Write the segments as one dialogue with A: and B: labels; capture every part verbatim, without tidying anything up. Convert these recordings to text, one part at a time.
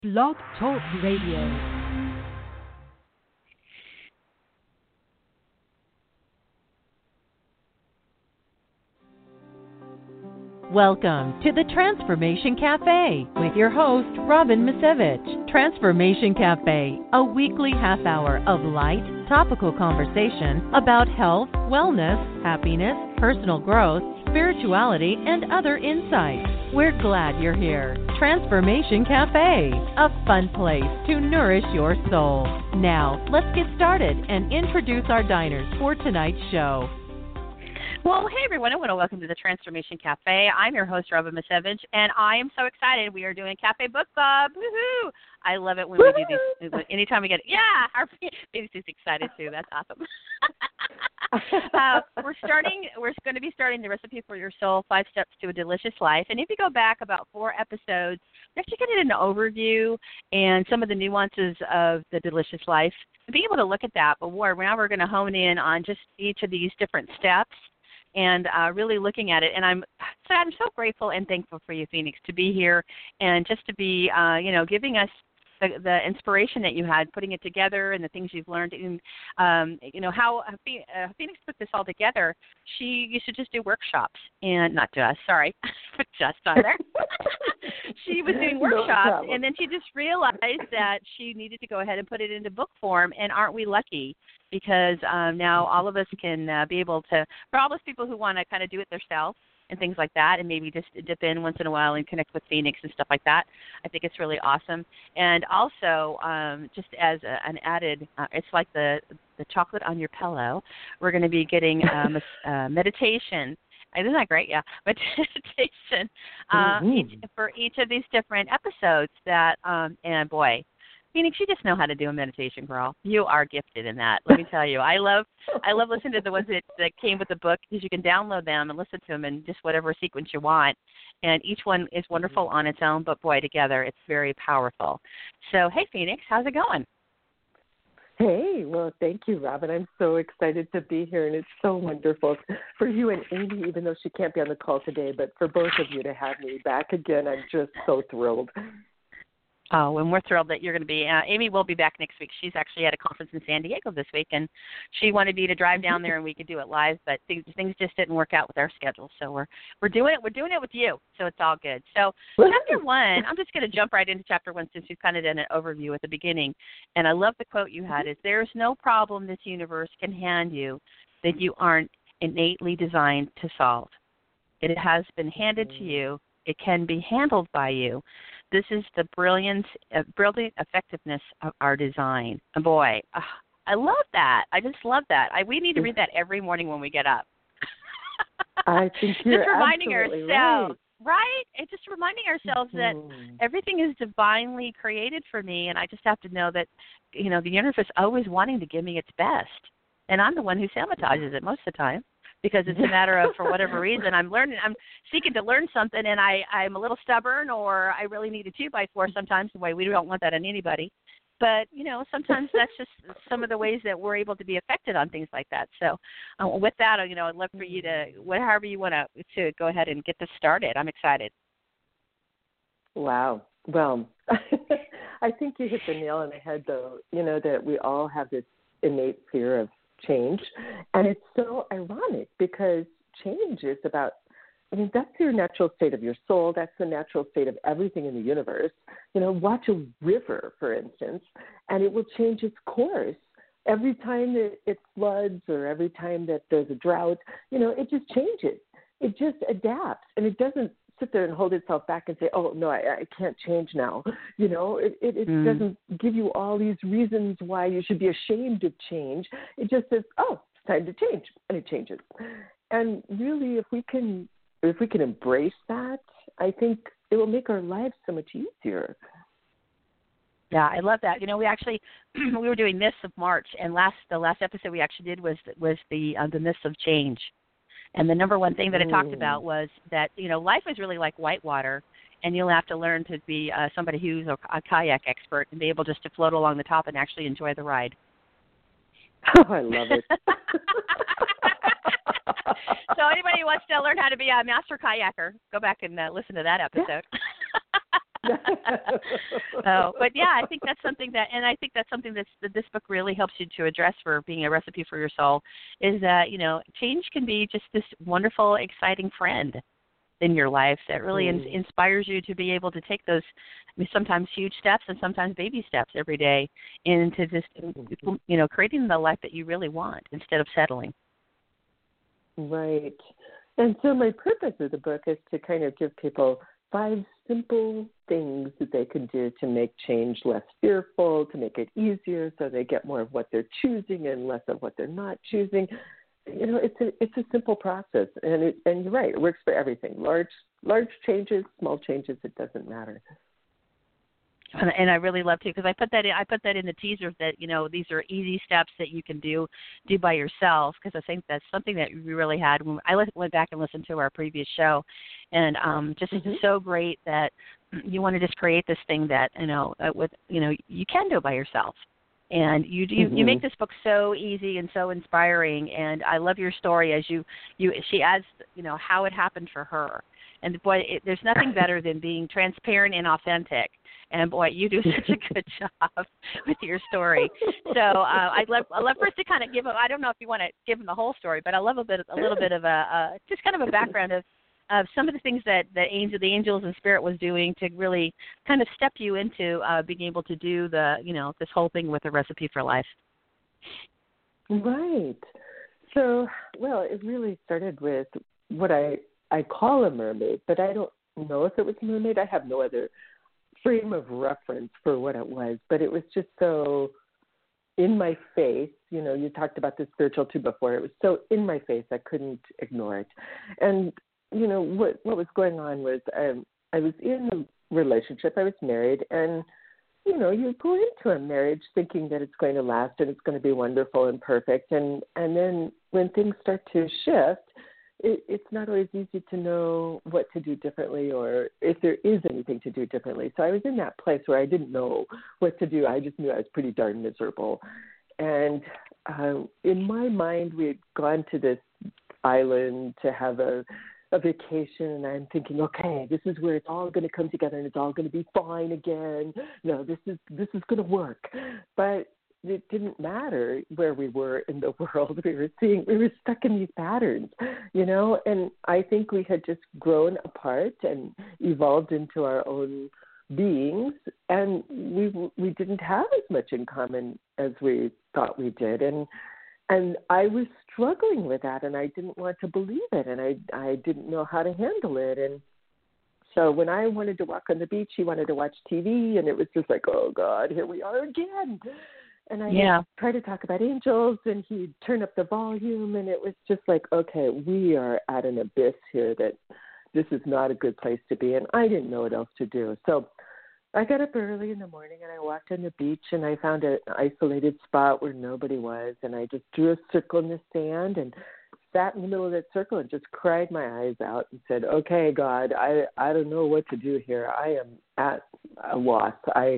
A: Blog Talk Radio. Welcome to the Transformation Cafe with your host, Robin Misevich. Transformation Cafe, a weekly half hour of light, topical conversation about health, wellness, happiness, personal growth, spirituality, and other insights. We're glad you're here. Transformation Cafe, a fun place to nourish your soul. Now, let's get started and introduce our diners for tonight's show.
B: Well, hey, everyone. I want to welcome to the Transformation Cafe. I'm your host, Robin Misevich, and I am so excited. We are doing Cafe Book Club. Woohoo! I love it when
C: Woo-hoo!
B: we do these. Anytime we get, yeah, our baby's excited, too. That's awesome. uh, we're starting, we're going to be starting the Recipe for Your Soul, Five Steps to a Delicious Life. And if you go back about four episodes, you're actually getting an overview and some of the nuances of the delicious life. To be able to look at that, but more, now we're going to hone in on just each of these different steps and uh, really looking at it. And I'm so, I'm so grateful and thankful for you, Phoenix, to be here and just to be, uh, you know, giving us the, the inspiration that you had, putting it together and the things you've learned. And, um, you know, how uh, Phoenix put this all together. She used to just do workshops, and not just, sorry, but just on there. She was doing workshops, no and then she just realized that she needed to go ahead and put it into book form, and aren't we lucky? Because um, now all of us can uh, be able to, for all those people who want to kind of do it themselves and things like that, and maybe just dip in once in a while and connect with Phoenix and stuff like that. I think it's really awesome. And also, um, just as a, an added, uh, it's like the the chocolate on your pillow. We're going to be getting um, a, uh, meditation. Isn't that great? Yeah, meditation uh,
C: mm-hmm.
B: each, for each of these different episodes. That um, and boy. Phoenix, you just know how to do a meditation, girl. You are gifted in that. Let me tell you. I love I love listening to the ones that, that came with the book because you can download them and listen to them in just whatever sequence you want. And each one is wonderful on its own, but boy, together it's very powerful. So, hey, Phoenix, how's it going?
C: Hey, well, thank you, Robin. I'm so excited to be here, and it's so wonderful for you and Amy, even though she can't be on the call today, but for both of you to have me back again. I'm just so thrilled.
B: Oh, and we're thrilled that you're going to be. Uh, Amy will be back next week. She's actually at a conference in San Diego this week, and she wanted me to drive down there and we could do it live, but things, things just didn't work out with our schedule. So we're we're doing it. We're doing it with you. So it's all good. So chapter one, I'm just going to jump right into chapter one since we've kind of done an overview at the beginning. And I love the quote you had: "Is there's no problem this universe can hand you that you aren't innately designed to solve. It has been handed to you. It can be handled by you. This is the brilliance, uh, brilliant effectiveness of our design." And boy, uh, I love that. I just love that. I, we need to read that every morning when we get up.
C: I think you're
B: just reminding
C: absolutely
B: ourselves,
C: right.
B: right? It's just reminding ourselves that
C: mm-hmm.
B: everything is divinely created for me, and I just have to know that, you know, the universe is always wanting to give me its best, and I'm the one who sabotages it most of the time. Because it's a matter of, for whatever reason, I'm learning, I'm seeking to learn something, and I, I'm a little stubborn, or I really need a two by four sometimes. The way we don't want that in anybody, but you know, sometimes that's just some of the ways that we're able to be affected on things like that. So, uh, with that, you know, I'd love for you to, whatever you want to, to go ahead and get this started. I'm excited.
C: Wow. Well, I think you hit the nail on the head, though. You know that we all have this innate fear of change, and it's so ironic because change is about, I mean, that's your natural state of your soul. That's the natural state of everything in the universe. You know, watch a river, for instance, and it will change its course every time that it floods or every time that there's a drought. You know, it just changes. It just adapts, and it doesn't sit there and hold itself back and say, oh, no, I, I can't change now. You know, it, it, it mm. doesn't give you all these reasons why you should be ashamed of change. It just says, oh, it's time to change, and it changes. And really, if we can, if we can embrace that, I think it will make our lives so much easier.
B: Yeah, I love that. You know, we actually, we were doing Myths of March, and last the last episode we actually did was was the uh, the Myths of Change. And the number one thing that I talked about was that, you know, life is really like whitewater, and you'll have to learn to be uh, somebody who's a, a kayak expert and be able just to float along the top and actually enjoy the ride.
C: Oh, I love it.
B: So anybody who wants to learn how to be a master kayaker, go back and uh, listen to that episode. So, but yeah, I think that's something that, and I think that's something that's, that this book really helps you to address for being a recipe for your soul, is that, you know, change can be just this wonderful, exciting friend in your life that really mm. in, inspires you to be able to take those sometimes huge steps and sometimes baby steps every day into just, you know, creating the life that you really want instead of settling.
C: Right. And so my purpose of the book is to kind of give people five simple things that they can do to make change less fearful, to make it easier so they get more of what they're choosing and less of what they're not choosing. You know, it's a it's a simple process, and it, and you're right, it works for everything. Large large changes, small changes, it doesn't matter.
B: And, and I really love to, because I put that in, I put that in the teaser that, you know, these are easy steps that you can do do by yourself, because I think that's something that we really had when I went back and listened to our previous show, and um, just mm-hmm. so great that you want to just create this thing that, you know, uh, with you know you can do by yourself. And you you, mm-hmm. you make this book so easy and so inspiring, and I love your story as you, you she adds, you know, how it happened for her. And boy, it, there's nothing better than being transparent and authentic. And boy, you do such a good job with your story. So uh, I'd love I love for us to kind of give a, I don't know if you want to give them the whole story, but I love a bit a little bit of a uh, just kind of a background of of some of the things that the angel the angels and spirit was doing to really kind of step you into uh, being able to do the you know this whole thing with a recipe for life.
C: Right. So well, it really started with what I I call a mermaid, but I don't know if it was a mermaid. I have no other frame of reference for what it was, but it was just so in my face. You know, you talked about the spiritual too before. It was so in my face, I couldn't ignore it. And, you know, what what was going on was um, I was in a relationship. I was married, and, you know, you go into a marriage thinking that it's going to last and it's going to be wonderful and perfect. And, and then when things start to shift, It, it's not always easy to know what to do differently or if there is anything to do differently. So I was in that place where I didn't know what to do. I just knew I was pretty darn miserable. And uh, in my mind, we had gone to this island to have a, a vacation, and I'm thinking, okay, this is where it's all going to come together and it's all going to be fine again. No, this is this is going to work. But it didn't matter where we were in the world. We were seeing, we were stuck in these patterns, you know, and I think we had just grown apart and evolved into our own beings, and we we didn't have as much in common as we thought we did. And and I was struggling with that, and I didn't want to believe it, and I, I didn't know how to handle it. And so when I wanted to walk on the beach, he wanted to watch T V, and it was just like, oh, God, here we are again. And I yeah. tried to talk about angels, and he'd turn up the volume, and it was just like, okay, we are at an abyss here that this is not a good place to be, and I didn't know what else to do. So I got up early in the morning, and I walked on the beach, and I found an isolated spot where nobody was, and I just drew a circle in the sand and sat in the middle of that circle and just cried my eyes out and said, okay, God, I, I don't know what to do here. I am at a loss. I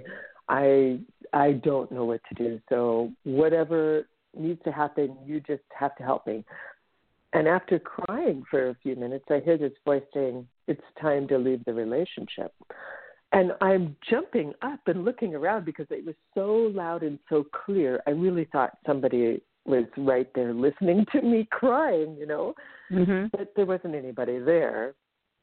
C: I I don't know what to do. So whatever needs to happen, you just have to help me. And after crying for a few minutes, I hear this voice saying, it's time to leave the relationship. And I'm jumping up and looking around because it was so loud and so clear. I really thought somebody was right there listening to me crying, you know, mm-hmm. but there wasn't anybody there.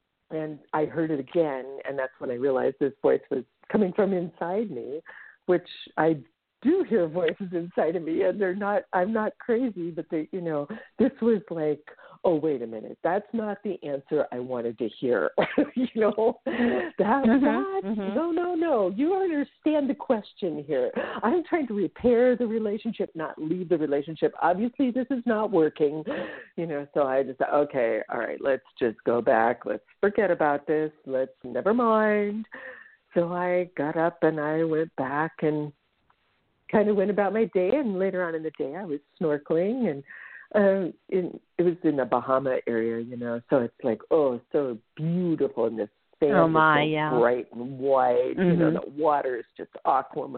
C: And I heard it again, and that's when I realized this voice was coming from inside me, which I do hear voices inside of me, and they're not, I'm not crazy, but they, you know, this was like, oh, wait a minute, that's not the answer I wanted to hear. you know, that's mm-hmm, not, mm-hmm. no, no, no, you understand the question here. I'm trying to repair the relationship, not leave the relationship. Obviously, this is not working, you know, so I just, okay, all right, let's just go back. Let's forget about this. Let's, never mind. So I got up and I went back and kind of went about my day, and later on in the day I was snorkeling, and uh, in, it was in the Bahama area, you know, so it's like, oh, so beautiful, and the sand
B: oh my,
C: is so
B: yeah.
C: bright and white,
B: mm-hmm.
C: you know, the water is just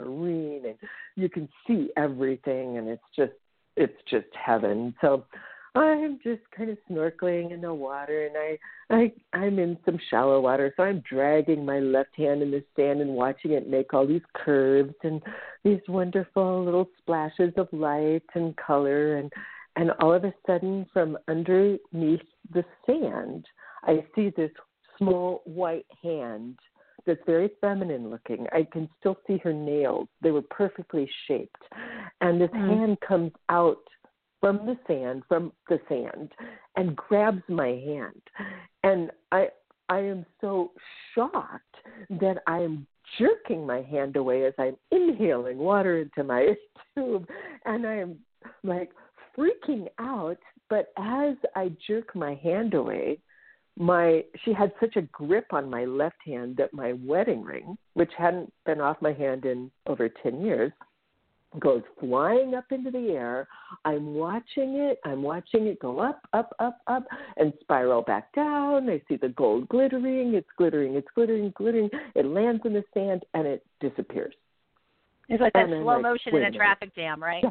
C: aquamarine, and you can see everything, and it's just, it's just heaven. So I'm just kind of snorkeling in the water, and I, I, I'm in some shallow water, so I'm dragging my left hand in the sand and watching it make all these curves and these wonderful little splashes of light and color, and and all of a sudden, from underneath the sand, I see this small white hand that's very feminine looking. I can still see her nails. They were perfectly shaped. And this mm. hand comes out from the sand, from the sand, and grabs my hand. And I I am so shocked that I am jerking my hand away as I'm inhaling water into my tube. And I am like freaking out. But as I jerk my hand away, My she had such a grip on my left hand that my wedding ring, which hadn't been off my hand in over ten years, goes flying up into the air. I'm watching it. I'm watching it go up, up, up, up, and spiral back down. I see the gold glittering. It's glittering. It's glittering, glittering. It lands in the sand, and it disappears.
B: It's like that
C: and
B: slow
C: like,
B: motion in a, a traffic jam, right?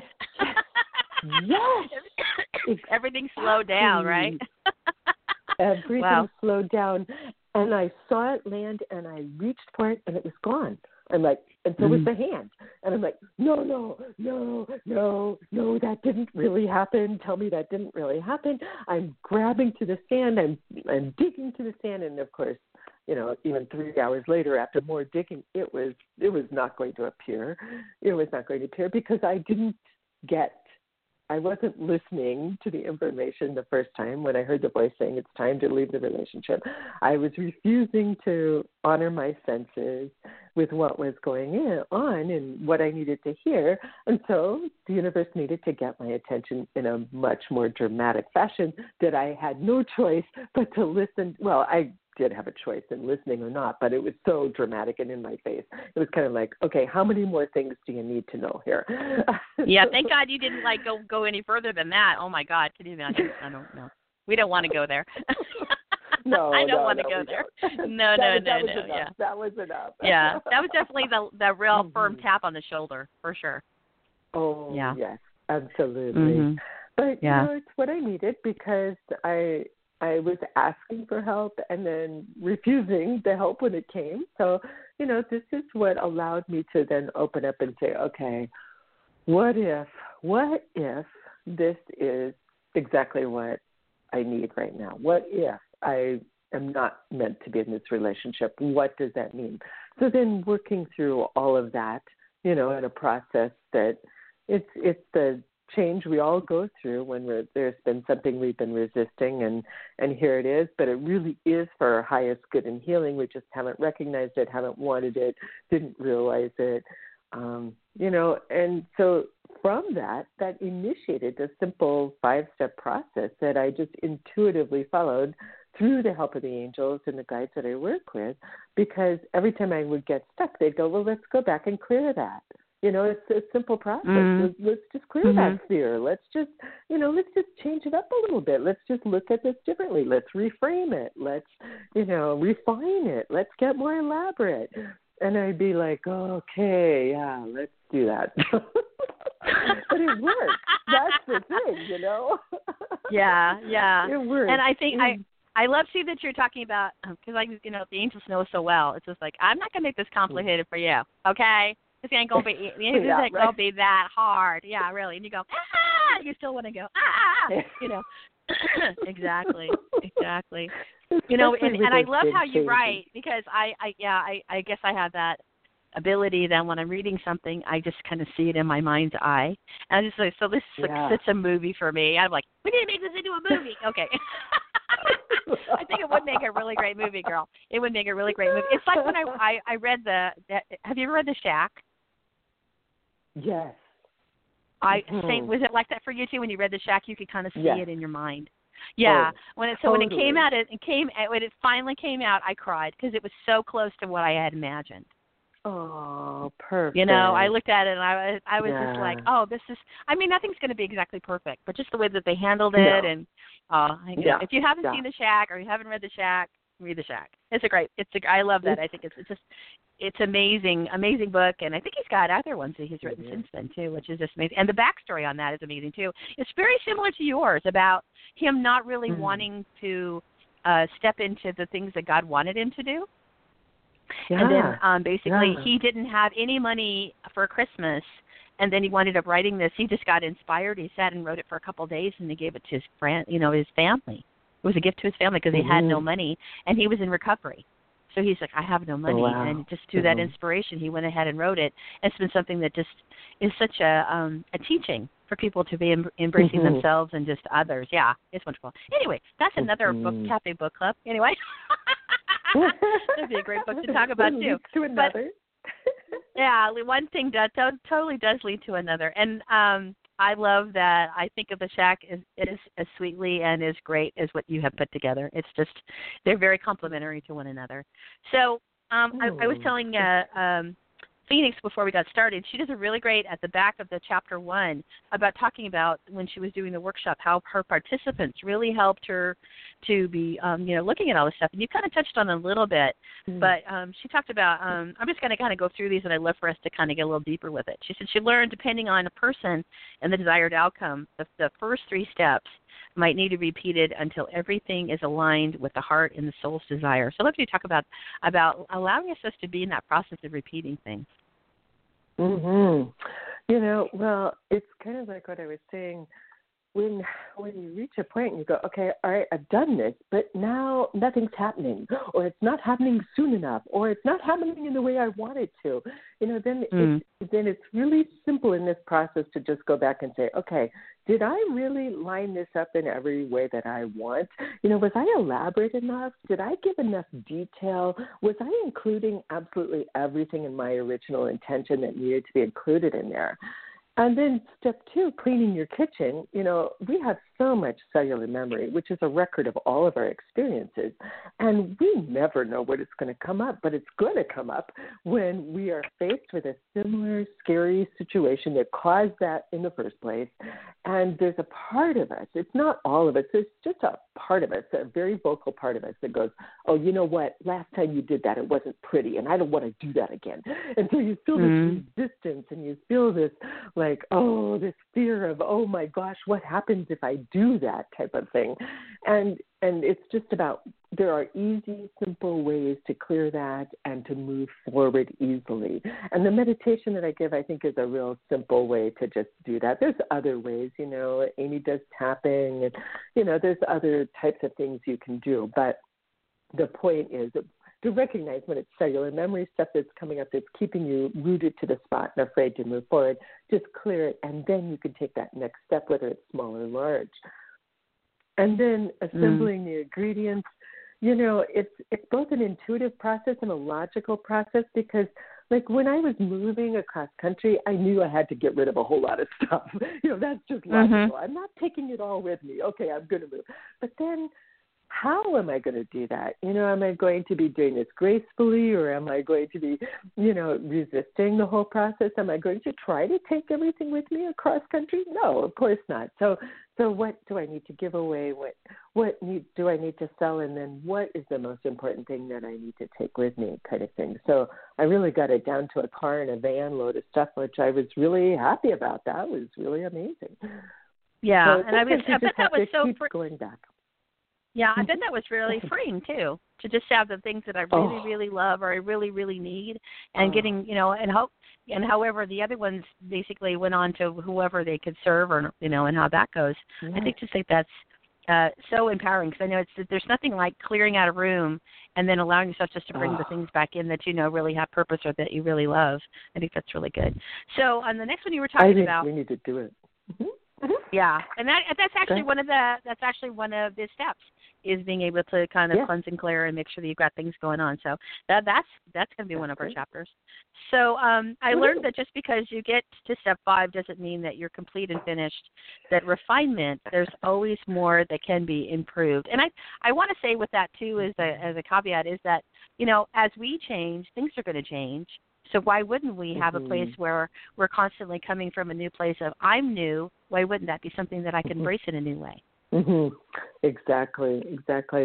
C: Yes. yes.
B: Everything slowed down, right?
C: Everything
B: wow.
C: slowed down, and I saw it land, and I reached for it, and it was gone. I'm like, and so mm. was the hand. And I'm like, no, no, no, no, no, that didn't really happen. Tell me that didn't really happen. I'm grabbing to the sand. I'm, I'm digging to the sand, and of course, you know, even three hours later, after more digging, it was, it was not going to appear. It was not going to appear because I didn't get. I wasn't listening to the information the first time when I heard the voice saying it's time to leave the relationship. I was refusing to honor my senses with what was going on and what I needed to hear. And so the universe needed to get my attention in a much more dramatic fashion that I had no choice but to listen. Well, I did have a choice in listening or not, but it was so dramatic and in my face. It was kind of like, okay, how many more things do you need to know here?
B: Yeah, thank God you didn't like go go any further than that. Oh my God, can you imagine? I don't know. We don't want to go there.
C: No,
B: I don't
C: no,
B: want to
C: no,
B: go there.
C: Don't.
B: No, no,
C: that,
B: no,
C: that
B: no.
C: Was
B: yeah,
C: that was enough.
B: Yeah, that was definitely the the real
C: mm-hmm.
B: firm tap on the shoulder for sure.
C: Oh,
B: yeah.
C: yes, absolutely.
B: Mm-hmm.
C: But
B: yeah.
C: you know, it's what I needed because I. I was asking for help and then refusing the help when it came. So, you know, this is what allowed me to then open up and say, okay, what if, what if this is exactly what I need right now? What if I am not meant to be in this relationship? What does that mean? So then working through all of that, you know, in a process that it's it's the change we all go through when we're, there's been something we've been resisting, and, and here it is, but it really is for our highest good and healing. We just haven't recognized it, haven't wanted it, didn't realize it, um, you know, and so from that, that initiated a simple five-step process that I just intuitively followed through the help of the angels and the guides that I work with, because every time I would get stuck, they'd go, well, let's go back and clear that. You know, it's a simple process.
B: Mm-hmm.
C: Let's, let's just clear mm-hmm. that fear. Let's just, you know, let's just change it up a little bit. Let's just look at this differently. Let's reframe it. Let's, you know, refine it. Let's get more elaborate. And I'd be like, okay, yeah, let's do that. But it works. That's the thing, you know?
B: Yeah, yeah.
C: It works.
B: And I think I, I love too that you're talking about, because I, you know, the angels know so well. It's just like, I'm not going to make this complicated for you, okay? This ain't gonna be. This yeah, isn't right. gonna be that hard. Yeah, really. And you go, ah! You still want to go, ah! You know. exactly. Exactly. You know, and, and I love how you write, because I, I, yeah, I, I guess I have that ability that when I'm reading something, I just kind of see it in my mind's eye, and I'm just like, so this is yeah. like such a movie for me. I'm like, we need to make this into a movie. Okay. I think it would make a really great movie, girl. It would make a really great movie. It's like when I, I, I read the, the. Have you ever read The Shack?
C: Yes.
B: I
C: mm-hmm.
B: same, was it like that for you too? When you read The Shack, you could kind of see
C: yes.
B: it in your mind. Yeah.
C: Oh,
B: when it so
C: totally.
B: when it came out, it, it came when it finally came out, I cried because it was so close to what I had imagined.
C: Oh, perfect.
B: You know, I looked at it and I was I was
C: yeah.
B: just like, oh, this is. I mean, nothing's going to be exactly perfect, but just the way that they handled
C: no.
B: it, and uh, you know,
C: yeah.
B: if you haven't
C: yeah.
B: seen The Shack or you haven't read The Shack, read The Shack. It's a great. It's a. I love that. I think it's, it's just. It's amazing, amazing book, and I think he's got other ones that he's written mm-hmm. since then too, which is just amazing. And the backstory on that is amazing too. It's very similar to yours about him not really mm-hmm. wanting to uh, step into the things that God wanted him to do.
C: Yeah.
B: And then um, basically
C: yeah.
B: he didn't have any money for Christmas, and then he wound up writing this. He just got inspired. He sat and wrote it for a couple of days, and he gave it to his friend, you know, his family. It was a gift to his family because mm-hmm. he had no money, and he was in recovery. So he's like, I have no money.
C: Oh, wow.
B: And just through that inspiration, he went ahead and wrote it. And it's been something that just is such a um, a teaching for people to be em- embracing mm-hmm. themselves and just others. Yeah, it's wonderful. Anyway, that's another mm-hmm. book cafe book club. Anyway, that'd be a great book to talk about, too.
C: To another.
B: But, yeah, one thing does, to- totally does lead to another. And um, I love that. I think of The Shack as, as, as sweetly and as great as what you have put together. It's just, they're very complementary to one another. So um, I, I was telling uh, um, Phoenix before we got started, she does a really great at the back of the chapter one about talking about when she was doing the workshop, how her participants really helped her to be, um, you know, looking at all this stuff. And you kind of touched on it a little bit, mm-hmm. but um, she talked about, um, I'm just going to kind of go through these, and I'd love for us to kind of get a little deeper with it. She said she learned, depending on a person and the desired outcome, the, the first three steps might need to be repeated until everything is aligned with the heart and the soul's desire. So let me talk about, about allowing us to be in that process of repeating things.
C: Mhm. You know, well, it's kind of like what I was saying. When when you reach a point and you go, okay, all right, I've done this, but now nothing's happening, or it's not happening soon enough, or it's not happening in the way I want it to. You know, then mm. it's, then it's really simple in this process to just go back and say, okay, did I really line this up in every way that I want? You know, was I elaborate enough? Did I give enough detail? Was I including absolutely everything in my original intention that needed to be included in there? And then step two, cleaning your kitchen. You know, we have so much cellular memory, which is a record of all of our experiences. And we never know what it's going to come up, but it's going to come up when we are faced with a similar scary situation that caused that in the first place. And there's a part of us, it's not all of us, it's just a part of us, a very vocal part of us that goes, oh, you know what, last time you did that, it wasn't pretty, and I don't want to do that again. And so you feel mm-hmm. this resistance, and you feel this, like, oh, this fear of, oh my gosh, what happens if I do that type of thing. And and it's just about, there are easy, simple ways to clear that and to move forward easily. And the meditation that I give, I think, is a real simple way to just do that. There's other ways, you know, Amy does tapping, and, you know, there's other types of things you can do. But the point is to recognize when it's cellular memory stuff that's coming up that's keeping you rooted to the spot and afraid to move forward, just clear it, and then you can take that next step, whether it's small or large. And then assembling mm. the ingredients, you know, it's it's both an intuitive process and a logical process, because, like, when I was moving across country, I knew I had to get rid of a whole lot of stuff. You know, that's just logical. Mm-hmm. I'm not taking it all with me. Okay, I'm going to move. But then how am I going to do that? You know, am I going to be doing this gracefully, or am I going to be, you know, resisting the whole process? Am I going to try to take everything with me across country? No, of course not. So, so what do I need to give away? What, what need, do I need to sell? And then what is the most important thing that I need to take with me, kind of thing. So I really got it down to a car and a van load of stuff, which I was really happy about. That was really amazing.
B: Yeah,
C: so
B: and I, was, I bet that was so
C: fr- going back.
B: Yeah, I bet that was really freeing too, to just have the things that I really, oh. really love or I really, really need, and oh. getting, you know, and hope, and however the other ones basically went on to whoever they could serve, or, you know, and how that goes. Yeah. I think just think that's uh, so empowering, because I know it's there's nothing like clearing out a room and then allowing yourself just to bring oh. the things back in that you know really have purpose or that you really love. I think that's really good. So on the next one you were talking
C: I think
B: about,
C: we need to do it. Mm-hmm.
B: Yeah, and that that's actually one of the that's actually one of the steps, is being able to kind of yeah. cleanse and clear and make sure that you've got things going on. So that that's that's going to be that's one of great. our chapters. So um, I Woo-hoo. learned that just because you get to step five doesn't mean that you're complete and finished. That refinement, there's always more that can be improved. And I I want to say with that too, as a as a caveat, is that, you know, as we change, things are going to change. So why wouldn't we have mm-hmm. a place where we're constantly coming from a new place of, I'm new, why wouldn't that be something that I can embrace in a new way?
C: Mm-hmm. Exactly, exactly.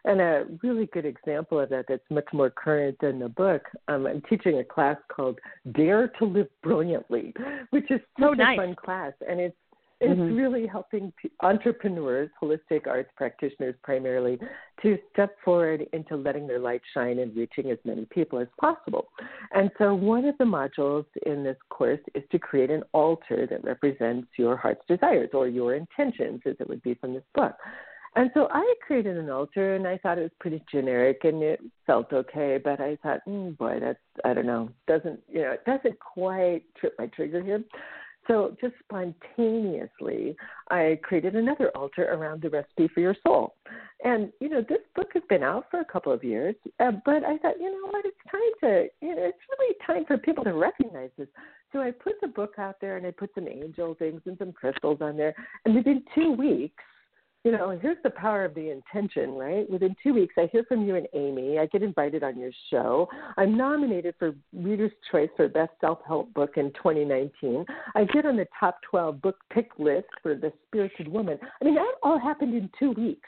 C: And a really good example of that that's much more current than the book, um, I'm teaching a class called Dare to Live Brilliantly, which is such
B: oh, nice.
C: a fun class. And it's It's mm-hmm. really helping p- entrepreneurs, holistic arts practitioners primarily, to step forward into letting their light shine and reaching as many people as possible. And so one of the modules in this course is to create an altar that represents your heart's desires or your intentions, as it would be from this book. And so I created an altar, and I thought it was pretty generic, and it felt okay. But I thought, mm, boy, that's, I don't know, doesn't, you know, it doesn't quite trip my trigger here. So just spontaneously, I created another altar around the recipe for your soul. And, you know, this book has been out for a couple of years, uh, but I thought, you know what, it's time to, you know, it's really time for people to recognize this. So I put the book out there, and I put some angel things and some crystals on there. And within two weeks, you know, here's the power of the intention, right? Within two weeks, I hear from you and Amy. I get invited on your show. I'm nominated for Reader's Choice for Best Self-Help Book in twenty nineteen. I get on the top twelve book pick list for The Spirited Woman. I mean, that all happened in two weeks.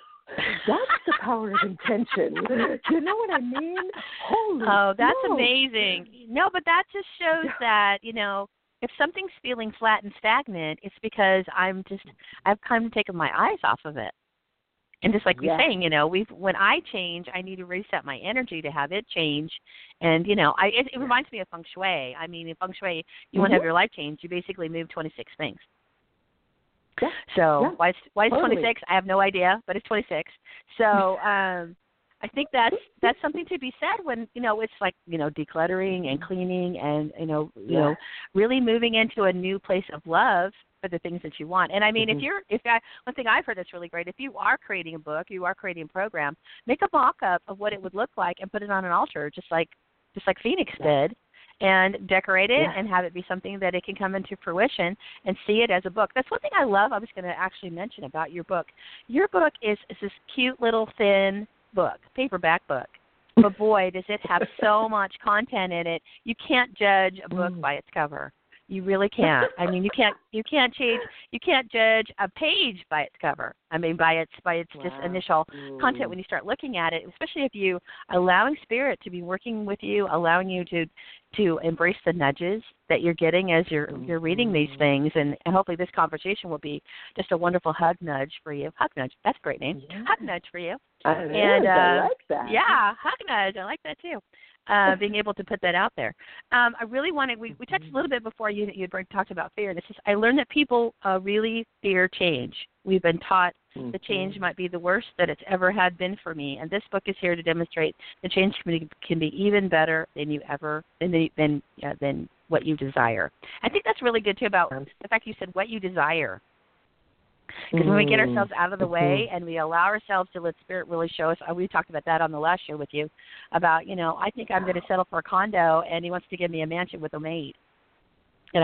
C: That's the power of intention. You know what I mean? Holy
B: oh, that's
C: no.
B: amazing. No, but that just shows that, you know, if something's feeling flat and stagnant, it's because I'm just, I've kind of taken my eyes off of it. And just like
C: yeah.
B: we're saying, you know, we've, when I change, I need to reset my energy to have it change. And, you know, I, it, it reminds me of feng shui. I mean, in feng shui, you mm-hmm. want to have your life change, you basically move twenty-six things.
C: Yeah.
B: So
C: yeah.
B: why is, why is
C: totally.
B: twenty-six? I have no idea, but it's twenty-six. So, um, I think that's that's something to be said when, you know, it's like, you know, decluttering and cleaning and, you know, you
C: yeah.
B: know, really moving into a new place of love for the things that you want. And I mean, mm-hmm. if you're, if I, one thing I've heard that's really great, if you are creating a book, you are creating a program, make a mock-up of what it would look like and put it on an altar, just like, just like Phoenix
C: yeah.
B: did, and decorate it
C: yeah.
B: and have it be something that it can come into fruition and see it as a book. That's one thing I love. I was going to actually mention about your book. Your book is, is this cute little thin book, paperback book. But boy, does it have so much content in it. You can't judge a book mm. by its cover. You really can't. I mean, you can't you can't change you can't judge a page by its cover. I mean, by its by its wow. just initial mm. content when you start looking at it, especially if you allowing spirit to be working with you, allowing you to to embrace the nudges that you're getting as you're mm-hmm. you're reading these things, and, and hopefully this conversation will be just a wonderful hug nudge for you. Hug nudge, that's a great name. Yeah. Hug nudge for you.
C: I
B: and
C: uh, I like that.
B: Yeah, hug nudge. I like that too. Uh, being able to put that out there. Um, I really wanted, we, we touched a little bit before you you talked about fear. This is, I learned that people uh, really fear change. We've been taught mm-hmm. the change might be the worst that it's ever had been for me. And this book is here to demonstrate the change can be, can be even better than you ever, than, the, than, uh, than what you desire. I think that's really good too about the fact you said what you desire. Because when we get ourselves out of the way and we allow ourselves to let Spirit really show us, we talked about that on the last show with you, about, you know, I think I'm going to settle for a condo and he wants to give me a mansion with a maid. You know,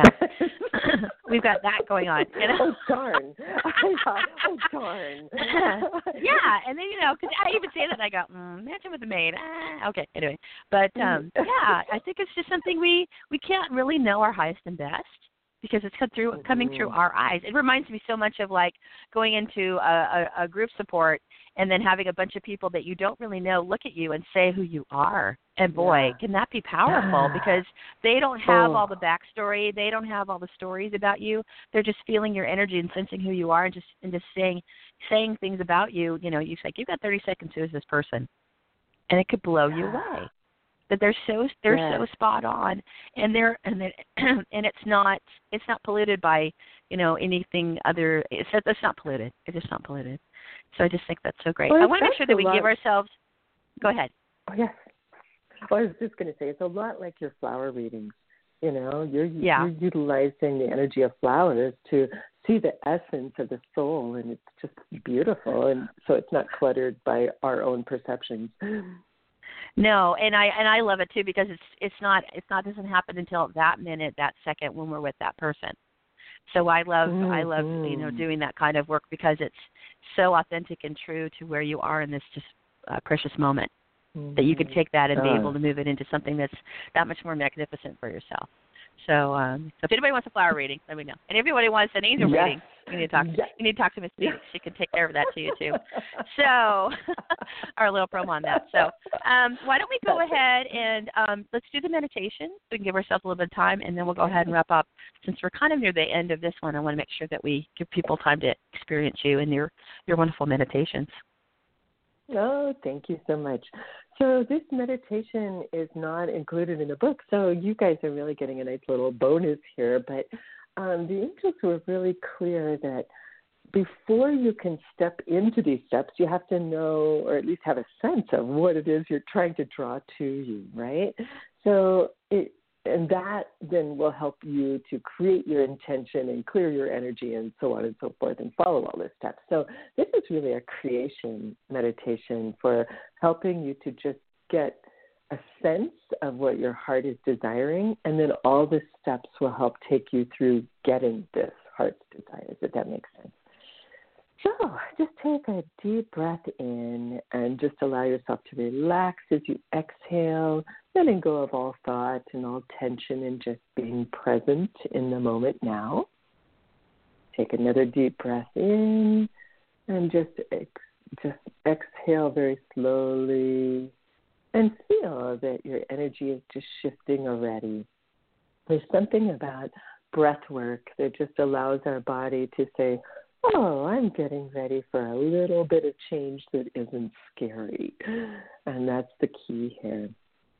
B: we've got that going on. You know?
C: Oh, darn. I thought, oh, darn.
B: Yeah, and then, you know, because I even say that, I go, mm, mansion with a maid. Ah, okay, anyway. But, um, yeah, I think it's just something we, we can't really know our highest and best, because it's come through, coming through our eyes. It reminds me so much of like going into a, a, a group support and then having a bunch of people that you don't really know look at you and say who you are. And boy, yeah. can that be powerful, because they don't have oh. all the backstory. They don't have all the stories about you. They're just feeling your energy and sensing who you are, and just and just saying saying things about you. You know, you say, you've got thirty seconds, who is this person? And it could blow you away. That they're so they're yeah. so spot on, and they're and they and it's not it's not polluted by, you know, anything other. It's it's not polluted. It's just not polluted. So I just think that's so great.
C: Well,
B: I want to make sure that we
C: lot.
B: give ourselves. Go ahead.
C: Oh, yes. Well, I was just going to say, it's a lot like your flower readings. You know, you're
B: yeah.
C: you're utilizing the energy of flowers to see the essence of the soul, and it's just beautiful. And so it's not cluttered by our own perceptions.
B: No, and I and I love it too, because it's it's not it's not doesn't happen until that minute, that second, when we're with that person. So I love mm-hmm. I love you know doing that kind of work, because it's so authentic and true to where you are in this just uh, precious moment, mm-hmm. that you could take that and be able to move it into something that's that much more magnificent for yourself. So, um, so if anybody wants a flower reading, let me know. And if anybody wants an angel
C: yes.
B: reading, You need to talk.
C: Yeah.
B: You need to talk to Miss Phoenix. She can take care of that to you too. So, our little promo on that. So, um, why don't we go ahead and um, let's do the meditation. We can give ourselves a little bit of time, and then we'll go ahead and wrap up. Since we're kind of near the end of this one, I want to make sure that we give people time to experience you and your your wonderful meditations.
C: Oh, thank you so much. So this meditation is not included in the book, so you guys are really getting a nice little bonus here. But um, the angels were really clear that before you can step into these steps, you have to know, or at least have a sense of what it is you're trying to draw to you, right? So it, and that then will help you to create your intention and clear your energy and so on and so forth and follow all the steps. So this is really a creation meditation for helping you to just get a sense of what your heart is desiring, and then all the steps will help take you through getting this heart's desires, if that makes sense. So just take a deep breath in and just allow yourself to relax as you exhale, letting go of all thought and all tension and just being present in the moment now. Take another deep breath in and just ex- just exhale very slowly and feel that your energy is just shifting already. There's something about breath work that just allows our body to say, oh, I'm getting ready for a little bit of change that isn't scary. And that's the key here.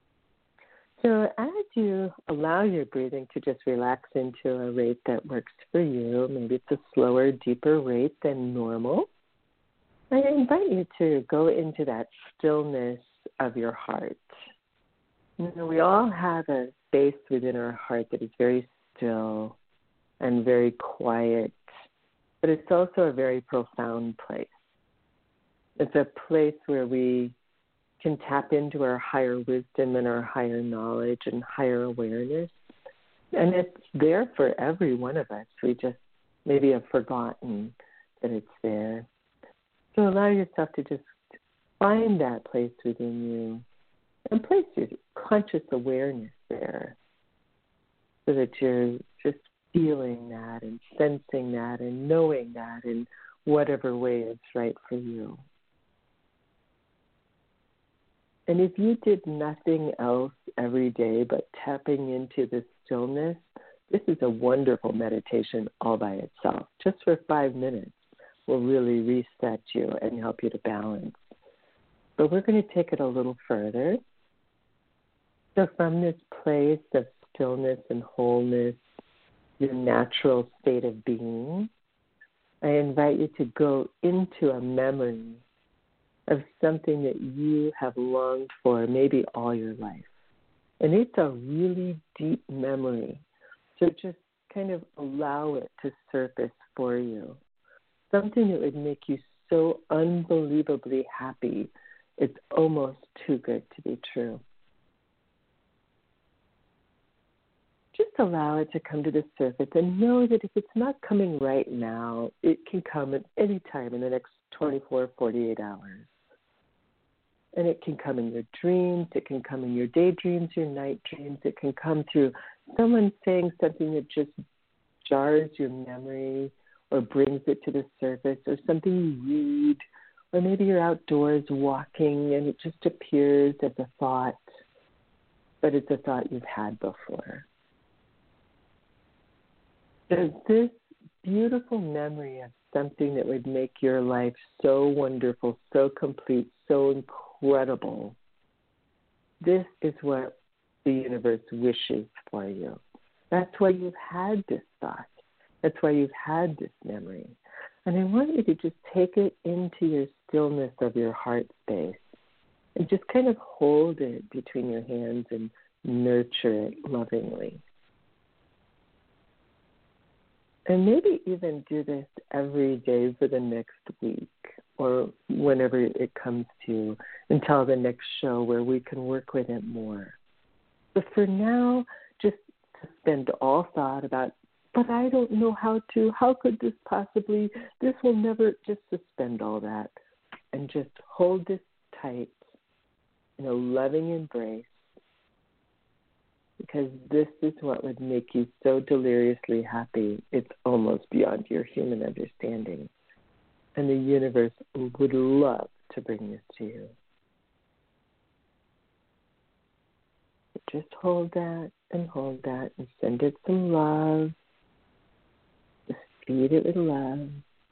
C: So as you allow your breathing to just relax into a rate that works for you, maybe it's a slower, deeper rate than normal, I invite you to go into that stillness of your heart. You know, we all have a space within our heart that is very still and very quiet, but it's also a very profound place. It's a place where we can tap into our higher wisdom and our higher knowledge and higher awareness. And it's there for every one of us. We just maybe have forgotten that it's there. So allow yourself to just find that place within you and place your conscious awareness there so that you're just feeling that and sensing that and knowing that in whatever way is right for you. And if you did nothing else every day but tapping into the stillness, this is a wonderful meditation all by itself. Just for five minutes will really reset you and help you to balance. But we're going to take it a little further. So from this place of stillness and wholeness, your natural state of being, I invite you to go into a memory of something that you have longed for maybe all your life. And it's a really deep memory. So just kind of allow it to surface for you. Something that would make you so unbelievably happy, it's almost too good to be true. Just allow it to come to the surface and know that if it's not coming right now, it can come at any time in the next twenty-four, forty-eight hours. And it can come in your dreams, it can come in your daydreams, your night dreams, it can come through someone saying something that just jars your memory or brings it to the surface, or something you read, or maybe you're outdoors walking and it just appears as a thought, but it's a thought you've had before. There's this beautiful memory of something that would make your life so wonderful, so complete, so incredible. This is what the universe wishes for you. That's why you've had this thought. That's why you've had this memory. And I want you to just take it into your stillness of your heart space and just kind of hold it between your hands and nurture it lovingly. And maybe even do this every day for the next week or whenever it comes to until the next show where we can work with it more. But for now, just suspend all thought about, but I don't know how to, how could this possibly, this will never, just suspend all that and just hold this tight in a loving embrace because this is what would make you so deliriously happy. It's almost beyond your human understanding. And the universe would love to bring this to you. Just hold that and hold that and send it some love. Just feed it with love.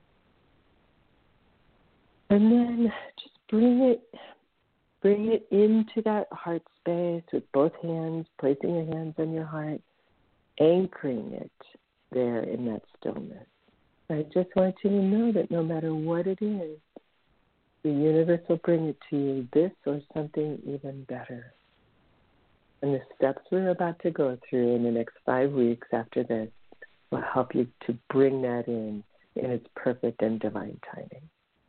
C: And then just bring it, bring it into that heart space with both hands, placing your hands on your heart, anchoring it there in that stillness. I just want you to know that no matter what it is, the universe will bring it to you, this or something even better. And the steps we're about to go through in the next five weeks after this will help you to bring that in in its perfect and divine timing.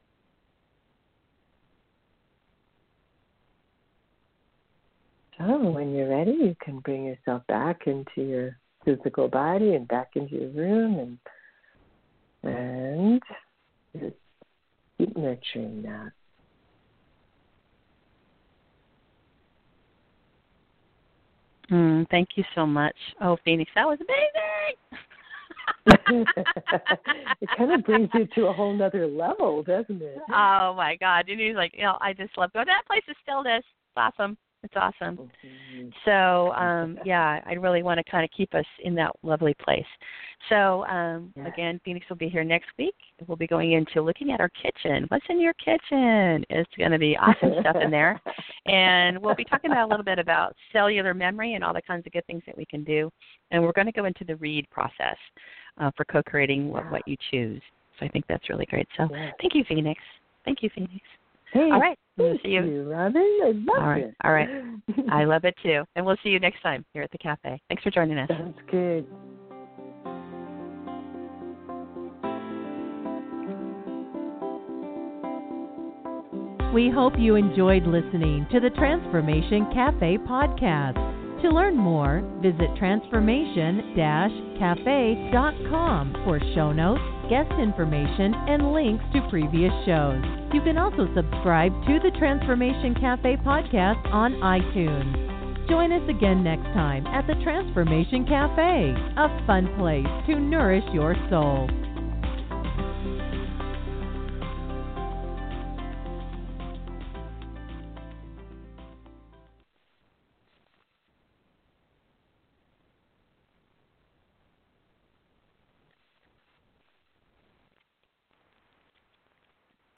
C: So when you're ready, you can bring yourself back into your physical body and back into your room and and just keep nurturing that.
B: Mm, thank you so much. Oh, Phoenix, that was amazing.
C: It kind of brings you to a whole nother level, doesn't it?
B: Oh, my God. And he's like, you know, I just love going to that place of stillness. It's awesome. It's awesome. Mm-hmm. So, um, yeah, I really want to kind of keep us in that lovely place. So, um, yeah. Again, Phoenix will be here next week. We'll be going into looking at our kitchen. What's in your kitchen? It's going to be awesome stuff in there. And we'll be talking about a little bit about cellular memory and all the kinds of good things that we can do. And we're going to go into the read process uh, for co-creating what, what you choose. So I think that's really great. So yeah. Thank you, Phoenix. Thank you, Phoenix.
C: Hey,
B: all right.
C: We'll
B: see you.
C: you, Robin. I love
B: all right.
C: it.
B: All right. I love it too. And we'll see you next time here at the cafe. Thanks for joining us.
C: Sounds good.
A: We hope you enjoyed listening to the Transformation Cafe podcast. To learn more, visit transformation dash cafe dot com for show notes, guest information, and links to previous shows. You can also subscribe to the Transformation Cafe podcast on iTunes. Join us again next time at the Transformation Cafe, a fun place to nourish your soul.